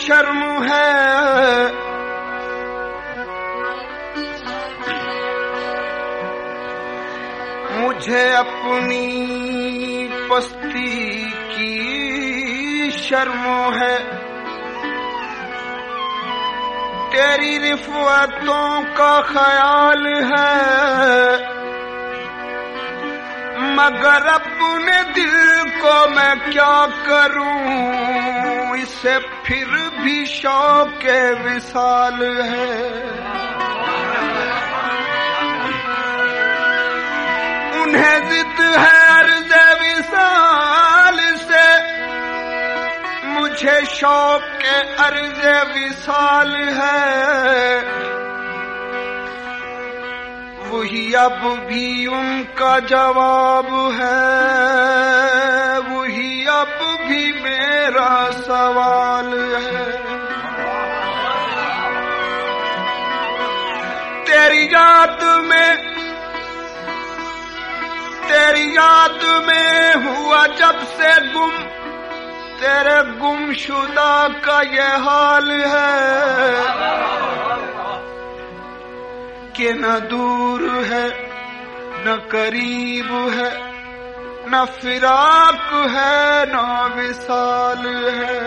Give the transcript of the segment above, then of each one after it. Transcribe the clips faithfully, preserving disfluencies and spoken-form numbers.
शर्म है, मुझे अपनी पस्ती की शर्म है। तेरी रिफ़्वतों का ख्याल है, मगर अपने दिल को मैं क्या करूं, इसे फिर भी शौक़ विसाल है। उन्हें जिद है अर्ज़ विसाल से, मुझे शौक़ अर्ज़ विसाल है। वही अब भी उनका जवाब है, वही अब भी मेरा सवाल है। तेरी याद में, तेरी याद में हुआ जब से गुम, तेरे गुमशुदा का ये हाल है कि न दूर है न करीब है, न फिराक है न विसाल है।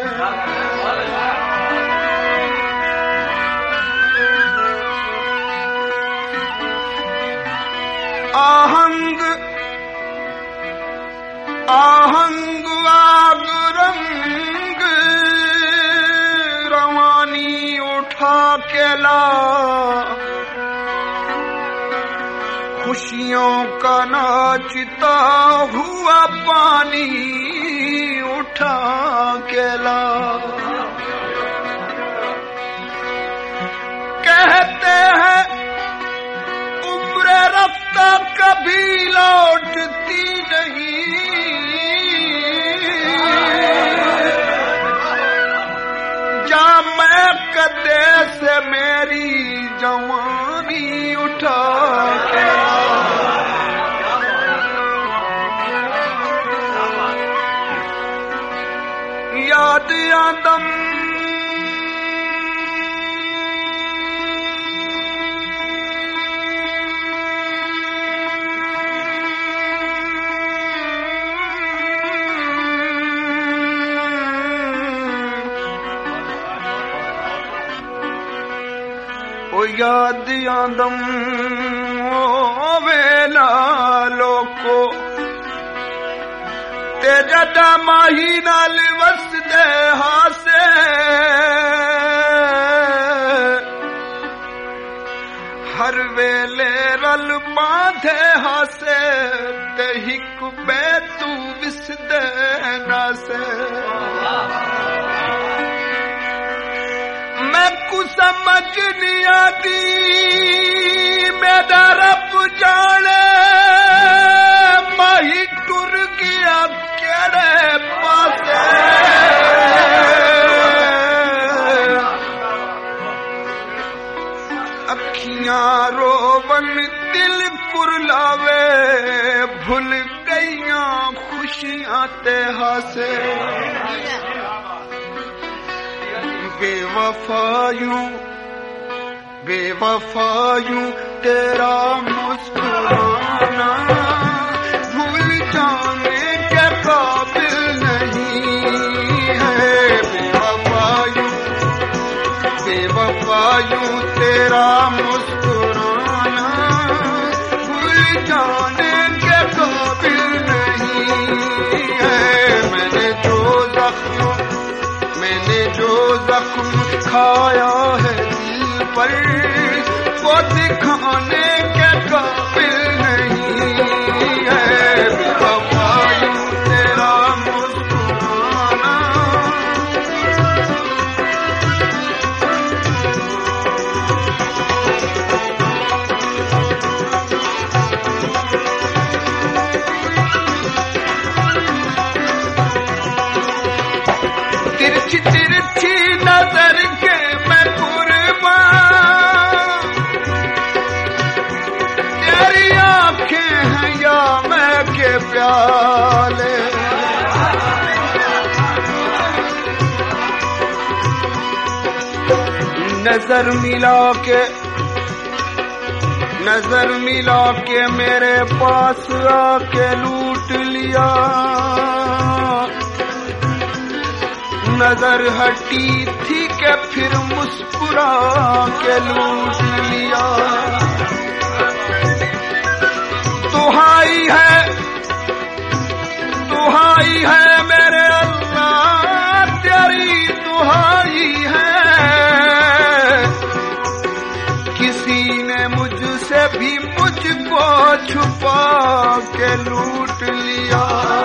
आहंग आहंग आग रंग रवानी उठा के ला, खुशियों का नाचता हुआ पानी उठा के ला। कहते हैं उम्र रफ्ता कभी लौटती नहीं, जा मैं कदे से मेरी जवानी उठा के याद आदम ओ याद आदम ओ वेला लोको ते जदा माही नाल वसदे हासे, हर वेले रल बांधे हासे, ते हिक बैतू विसदे नासे। मैं कुछ समझ नहीं आती, मेरा रब जाने माही टुर गया केड़े पासे। अखियां रोवन दिल कुरलावे, भूल गईयां खुशियां ते हासे। बेवफायूं बेवफायूं तेरा मुस्कुराना, भूल जाने के काबिल नहीं है। बेवफायूं बेवफायूं तेरा मुस्कुराना, भूल जाने के काबिल नहीं है। मैंने जो जख्म मैंने जो जख्म खाया है दिल पर, वो दिखाने के काबिल नहीं है। बेवफायूं तेरा मुस्कुराना, तिरछी तिरछी नजर के मैं कुर्बान, तेरी नजर मिला के नजर मिला के मेरे पास आके लूट लिया, नजर हटी थी कि फिर मुस्कुरा के लूट लिया। दुहाई है दुहाई है मेरे अल्लाह तेरी दुहाई है, किसी ने मुझसे भी मुझको छुपा के लूट लिया।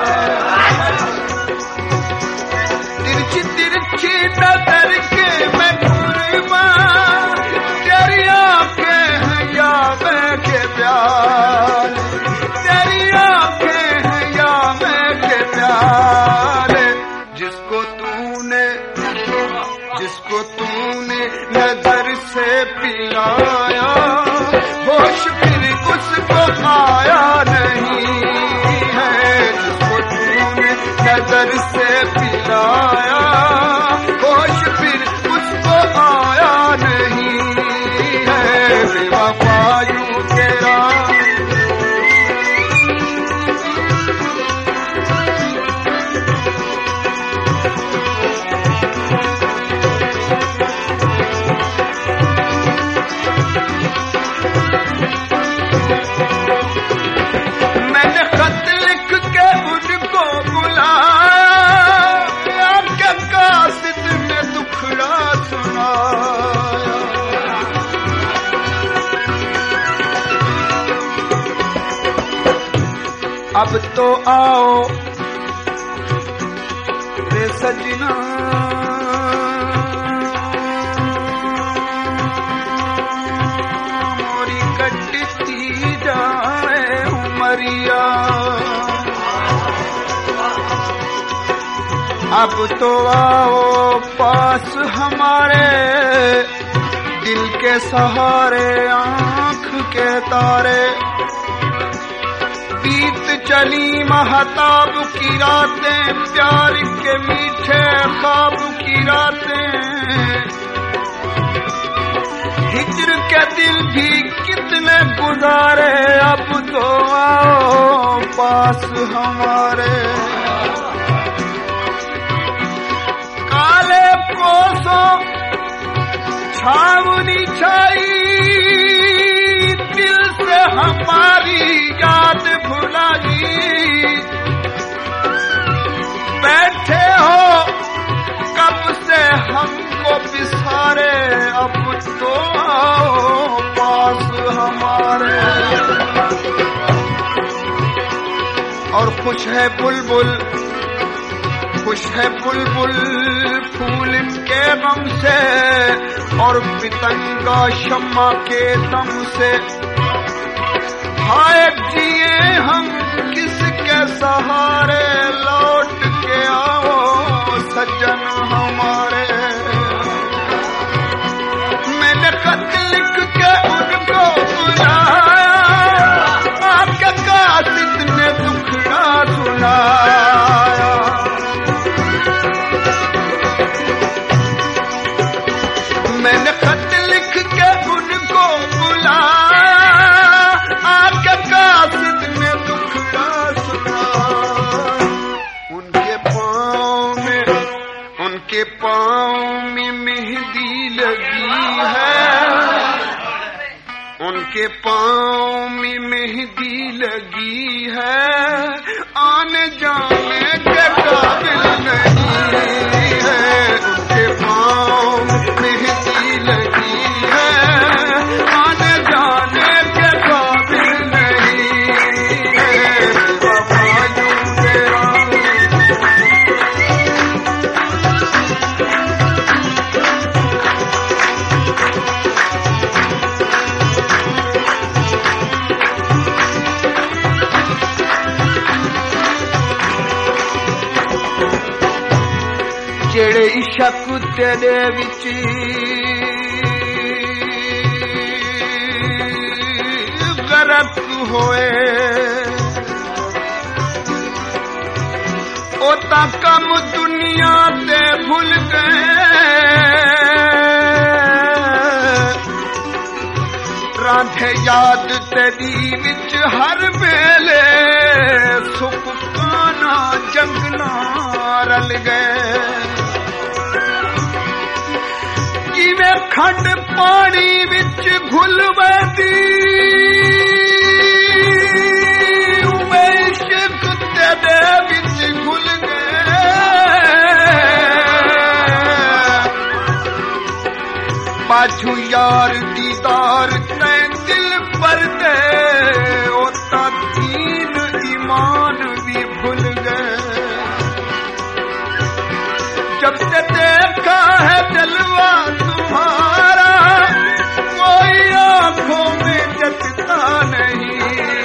तिरछी तिरछी नजर के मैं कुर्बान, तेरी आंखें हैं या मैं के प्यार, तेरी आंखें हैं या मैं के प्यार। जिसको तूने जिसको तूने नजर से पिलाया, होश फिर उसको आया नहीं है। जिसको तूने नजर से पिलाया, होश फिर उसको आया नहीं है। बेवफायूं तेरा अब तो आओ रे सजना, मोरी कटती जाए उमरिया। अब तो आओ पास हमारे, दिल के सहारे आँख के तारे। बीत चली महताब की रातें, प्यार के मीठे ख्वाब की रातें। हिज्र के दिल भी कितने गुजारे, अब तो आओ पास हमारे। काले कोसों छावनी छाई, दिल से हमारी याद भुलाई। बैठे हो कब से हमको बिसारे, अब तो आओ पास हमारे। और खुश है बुलबुल खुश है बुलबुल फूल के गम से, और पितंगा शम्मा के दम से। हाय जिए हम किसके सहारे, लौट के आओ सजन हमारे। मैंने खत लिख के उनको बुलाया, आपके कासिद ने दुखड़ा सुनाया। मैंने खत लिख के उनको बुलाया, आके कासिद ने दुखड़ा सुना। उनके पाँव में उनके पाँव में मेहंदी लगी है, उनके पाँव में मेहंदी लगी है। आने जाने के काबिल नहीं है, उनके पाँव में मेहंदी लगी है। आने जाने के काबिल नहीं है। बेवफायूं तेरा ਜਿਹੜੇ ਇਸ਼ਕ ਤੇਰੇ ਵਿੱਚ ਗਰਕ ਹੋਏ, ਉਹ ਤਾਂ ਕੰਮ ਦੁਨੀਆ ਤੇ ਭੁੱਲ ਗਏ। रांधे याद तेरी विच हर वेले सुख काना जंगना रल गए जिवें खंड पानी विच घुल वैदी उवें इश्क तेरे विच घुल गए पाछू यार दीदार तै दिल पर दे ओता दीन ईमान भी भूल गए जब से देखा है जलवा तुम्हारा कोई आंखों में जचता नहीं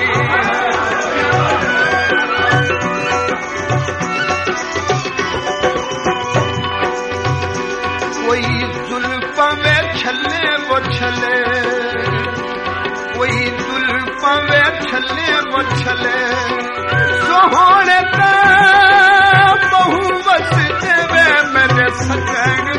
कोई जुल्फा में छले वो छले कोई जुल्फा में छले वो छले सोहने का बहु बस देवे मेरे सजन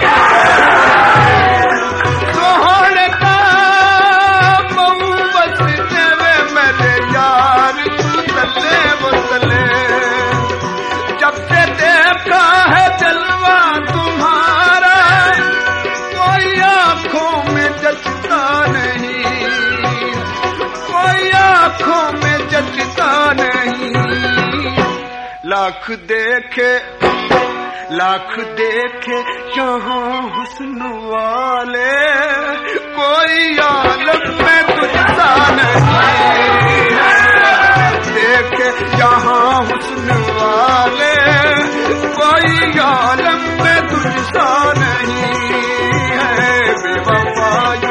सोहने का बहु बस देवे मेरे यार तले वो तले जब से देखा है जलवा तुम्हारा कोई आंखों में जचता नहीं कोई आंखों में जचता नहीं लाख देखे लाख देखे यहाँ हुस्न वाले कोई आलम में तुझसा नहीं देखे यहाँ हुस्न वाले कोई आलम में तुझसा नहीं है बेवफाई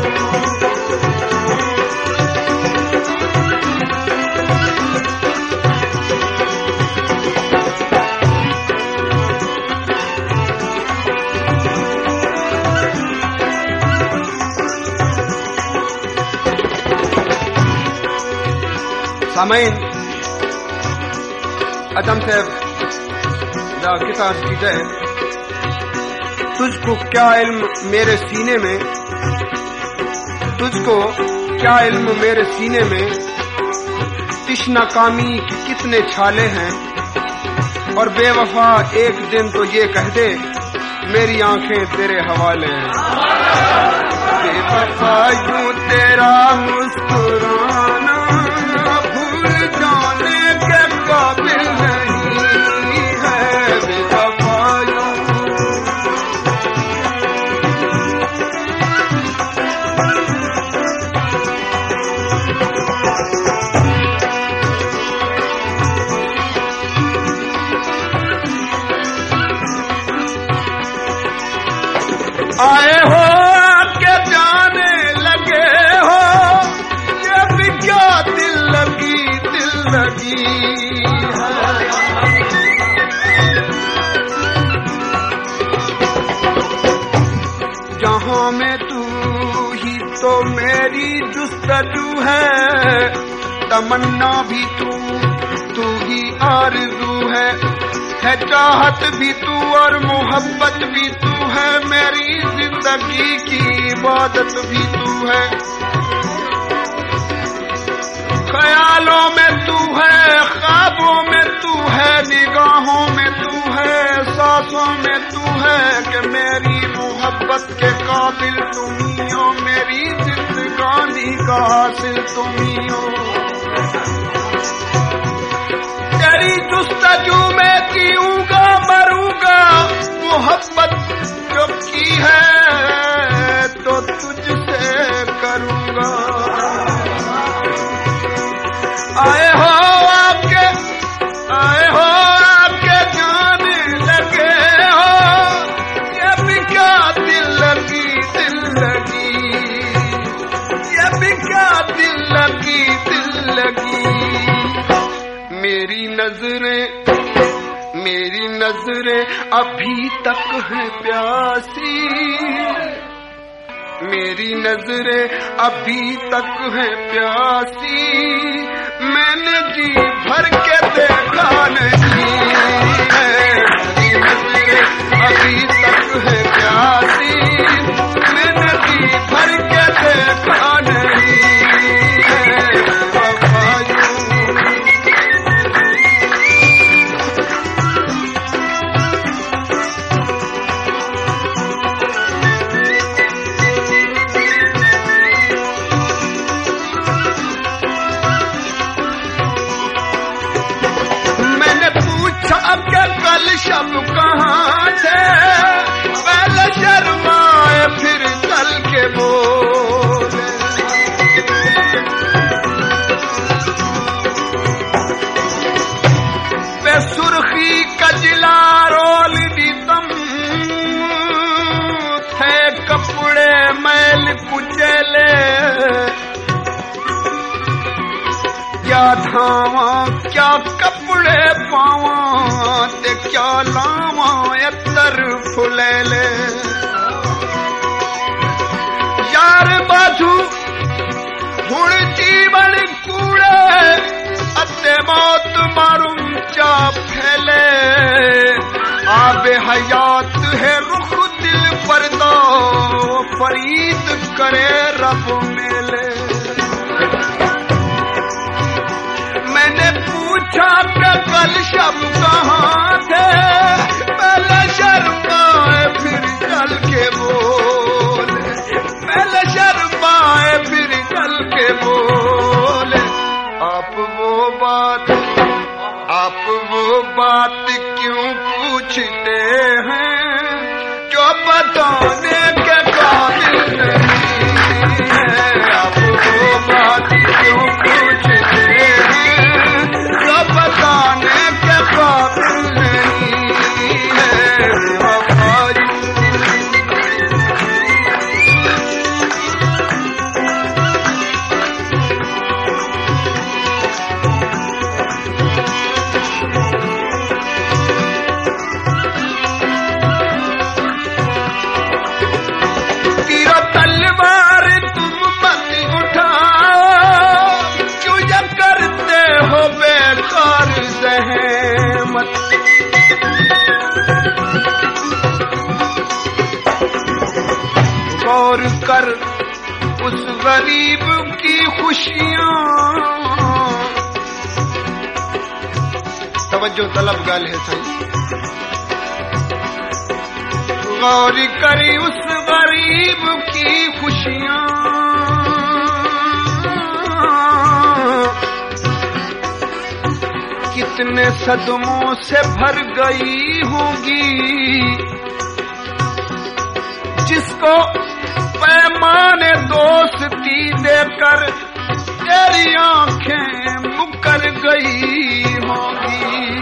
सामईन अदम साहब दा किताब की जय तुझको क्या इल्म मेरे सीने में तुझको क्या इल्म मेरे सीने में तिश्ना कामी के कितने छाले हैं और बेवफा एक दिन तो ये कह दे मेरी आंखें तेरे हवाले हैं बेवफा यूं तेरा मुस्कुराना जाने के काबिल नहीं है बेवफा आए हो के जाने लगे हो ये भी क्या दिल लगी दिल लगी जहां में तू ही तो मेरी जुस्तजू है तमन्ना भी तू तू ही आरज़ू है है चाहत भी तू और मोहब्बत भी तू है मेरी जिंदगी की इबादत भी तू है ख्यालों में तू है ख्वाबों में तू है निगाहों में तू है सांसों में तू है कि मेरी मोहब्बत के काबिल तुम ही हो मेरी जिंदगानी का हासिल तुम ही हो तेरी जुस्तजू में जीऊंगा मरूंगा मोहब्बत जो की है तो तुझसे करूंगा आए हो आपके आए हो आपके जाने लगे हो ये भी क्या दिल लगी दिल लगी ये भी क्या दिल लगी दिल लगी मेरी नजरें मेरी नजरें अभी तक है प्यासी मेरी नजरें अभी तक है प्यासी मैंने जी भर के देखा नहीं है मेरी नजरें अभी तक है प्यासी मैंने जी भर के देखा नहीं क्या धावा क्या कपड़े पावा ते क्या लावा अतर फुलेले यार बाधू हुण जीवन कूड़े अते मौत मारूं चा फैले आबे हयात है रुख दिल पर्दा फरीद करे रब मेले मैंने पूछा कि कल शब कहाँ थे पहले शर्माए फिर चल के बोले पहले शर्माए फिर चल के बोले आप वो बात आप वो बात क्यों पूछते हैं जो बताने के काबिल नहीं है आप वो बात क्यों पूछते हैं जो बताने के काबिल नहीं है गौर कर उस गरीब की खुशियां तवज्जो तलब गाल है सही गौर करी उस गरीब की खुशियां कितने सदमों से भर गई होगी जिसको पैमाने दोस्ती देकर तेरी आंखें मुकर गई होगी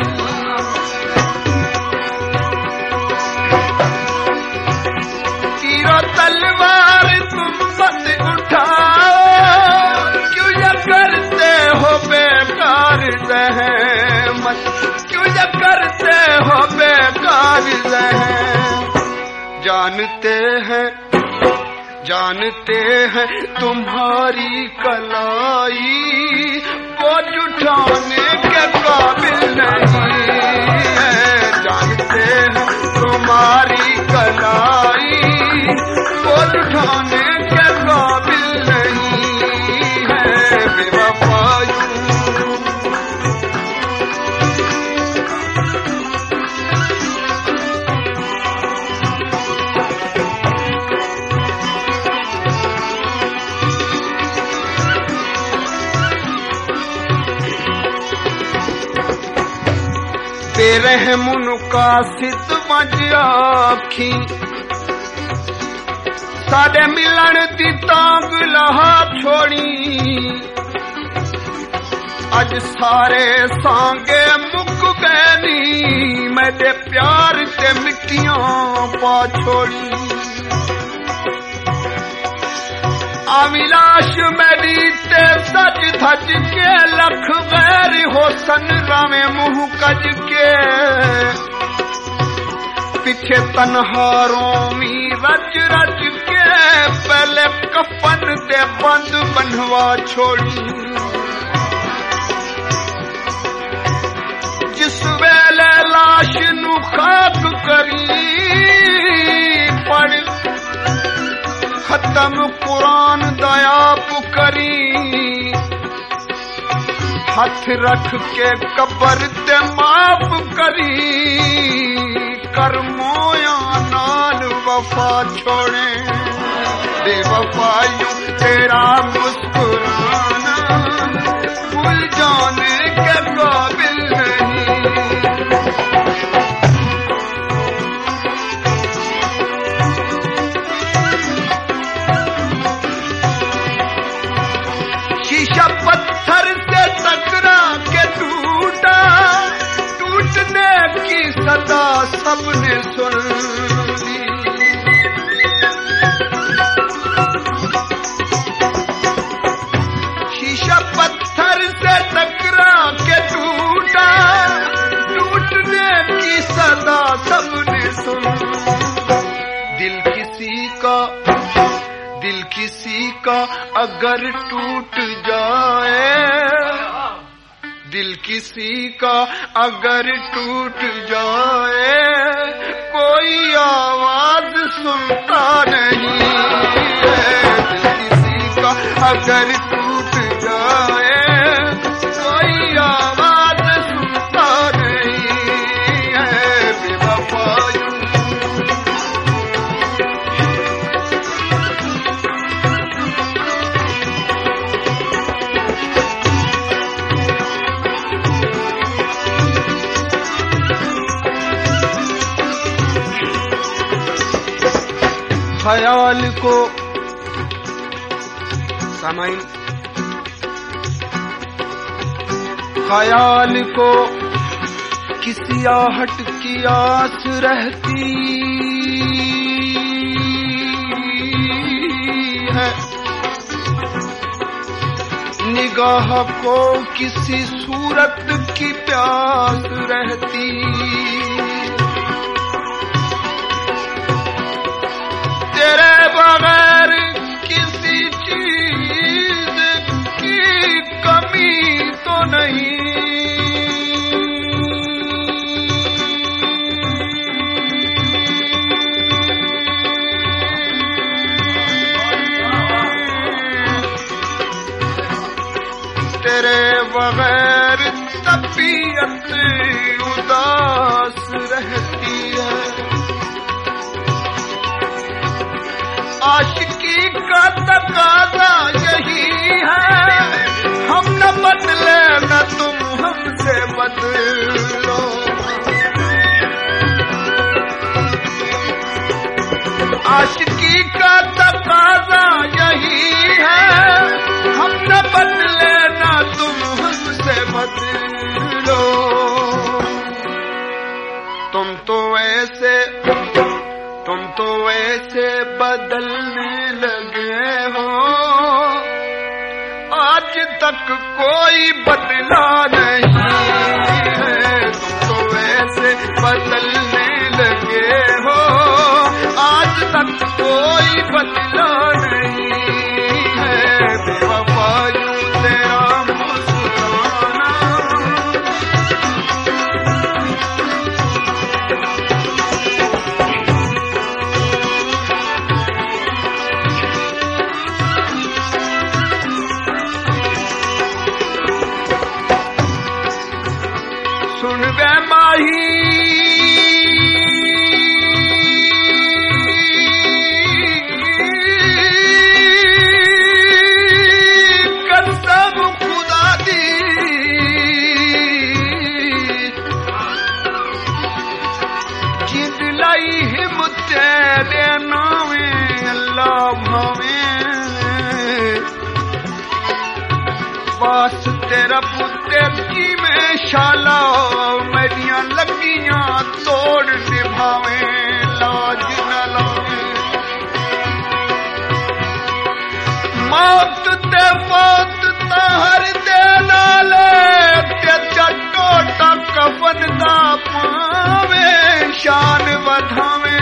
तीरो तलवार तुम मत उठाओ क्यों ये करते हो बेकार ज़हमत क्यों ये करते हो बेकार ज़हमत जानते हैं जानते हैं तुम्हारी कलाई वो जुटाने के काबिल नहीं है जानते हैं तुम्हारी कलाई वो जुटाने के काबिल नहीं है बेवफाई बेरहमुन का सिद्ध मज आखी साडे मिलन दी तांग लहा छोड़ी अज सारे सांगे मुक गए नी मेरे प्यार ते मिट्टियां पा छोड़ी अविलाश मेरी ते सज धज के लख गैर होसन रावे मुंह कज के पीछे तनहारों मी रच रच के पहले कफन ते बंद बनवा छोड़ी जिस वेले लाश नू खाक करी पढ़ खत्म कुरान दयाप करी हाथ रख के कबर ते माफ करी कर मोया नाल वफा छोड़े बेवफायूं तेरा मुस्कुराना भूल जाने के काबिल नहीं शीशा पत्थर से टकरा के टूटा टूटने की सदा सबने सुन ली शीशा पत्थर से टकरा किसी का अगर टूट जाए, दिल किसी का अगर टूट जाए, कोई आवाज सुनता नहीं है। दिल किसी का अगर टूट जाए, कोई आवाज सुनता नहीं है। बेवफाई ख्याल को सामाइन, ख्याल को किसी आहट की आस रहती है, निगाह को किसी सूरत की प्यास रहती। तेरे बगैर किसी चीज की कमी तो नहीं, तेरे बगैर तबीयत उदास रहती है। आशिकी का तकाजा यही है, हम न बदले न तुम हमसे बदलो। आशिकी का तकाजा यही है, हम न बदले न तुम हमसे बदलो। तुम तो ऐसे तुम तो ऐसे बदलने लगे हो, आज तक कोई बदला नहीं है। तुम तो ऐसे बदलने लगे हो, आज तक कोई बदला नहीं है। बेवफा यूं तेरा मुस्कुराना, सुन वे माही कसम खुदा दी, जिंद लाई हिम्मत तेरे नावे अल्लाह भावे। पास तेरा पुत्र की में शाला, मेरिया लगियां तोड़ निभावे, लाज न लावे। मौत ते मौत ताहर दे नाले, ते चटोटा कफन दा पावे, शान वधावे।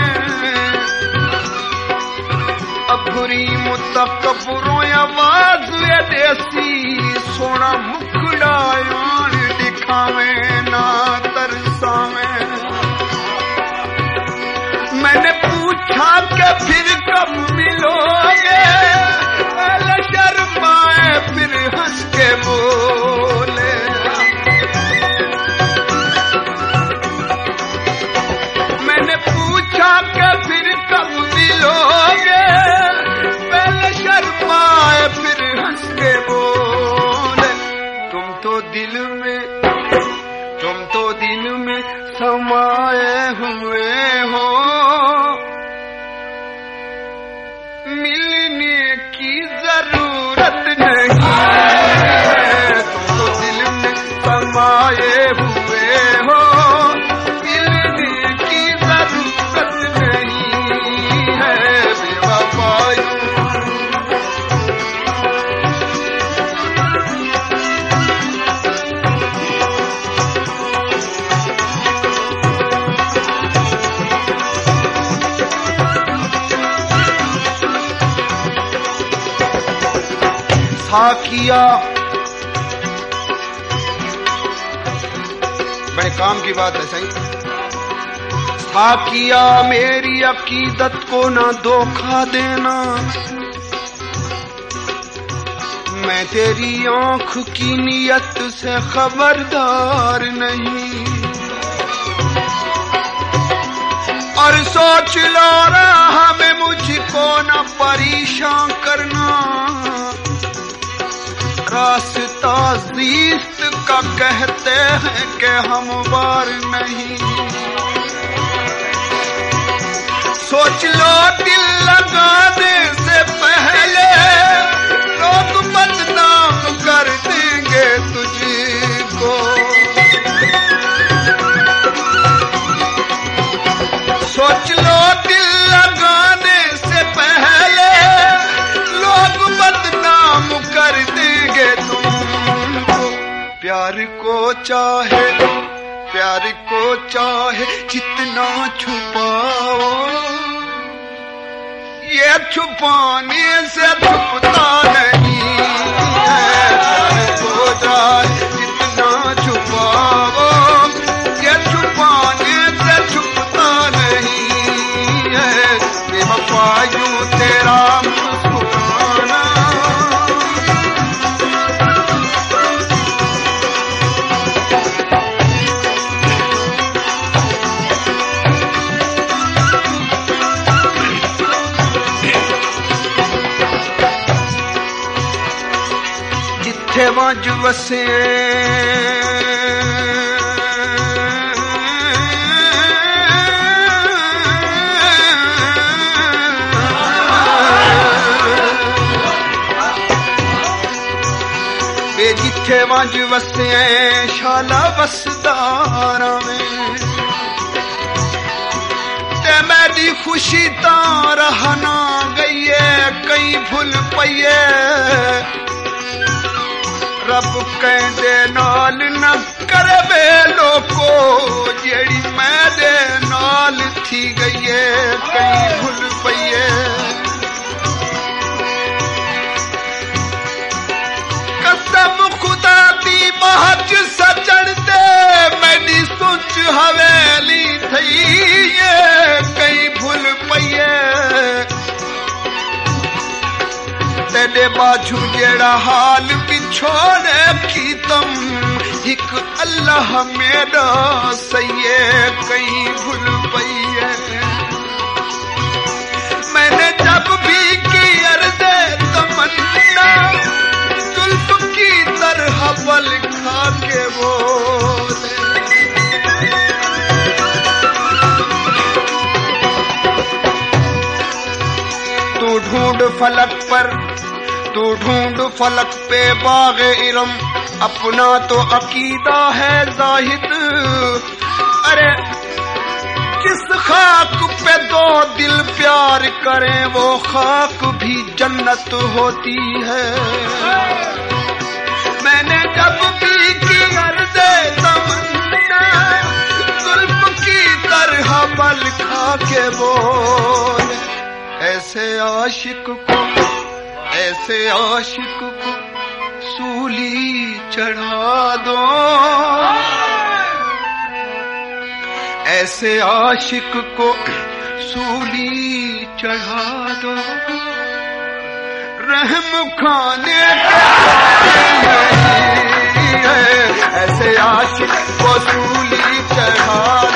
अबुरी मुतकब्बरों आवाज देसी, सोना मुखड़ा यान दिखावे ना तरसावे। मैंने पूछा कि फिर कब मिलोगे, पहले शर्माए फिर हंस के बोले। मैंने पूछा कि फिर कब मिलोगे, पहले शर्माए फिर हंस के बोले। था किया, बड़े काम की बात है सही, था किया मेरी अकीदत को ना धोखा देना, मैं तेरी आंख की नियत से खबरदार नहीं, और सोच लो रहा में मुझको न परेशान करना, रास्ता जीत का कहते हैं कि हमवार नहीं, सोच लो दिल लगाने से पहले लोग बदनाम कर देंगे तुझको, सोच लो दिल लगाने से पहले लोग बदनाम कर देंगे तुमको, प्यार को चाहे प्यार को चाहे जितना छुपाओ, ये छुपाने से छुपता नहीं है, प्यार को चाहे जितना छुपाओ, ये छुपाने से छुपता नहीं है, बेवफा यूं तेरा मुस्कुराना, जिथे वंज वसे वे जिथे वंज वसे शाला वसदारा में, ते मेरी खुशी तारा ना गई है कई भूल पईए, रब कहते नाल न करवे लोको जेड़ी मेरे नाल थी गई है कई भूल पईए, कसम खुदा दी महज सजण दे मेरी सोच हवेली थई है कई भूल पईए, तेरे बाजू जेड़ा हाल पिछोड़े की तुम एक अल्लाह मेरा सही कहीं भूल पई है, मैंने जब भी की अर्ज़े तमन्ना जुल्फ की तरह बल खा के बोले, तू ढूंढ फलक पर तू ढूंढ फलक पे बाग इरम, अपना तो अकीदा है जाहिद, अरे किस खाक पे दो दिल प्यार करें वो खाक भी जन्नत होती है, मैंने जब भी की अर्ज़े तमन्ना जुल्फ की तरह बल खा के बोले, ऐसे आशिक को ऐसे आशिक को सूली चढ़ा दो, ऐसे आशिक को सूली चढ़ा दो, रहम खाने ऐसे आशिक को सूली चढ़ा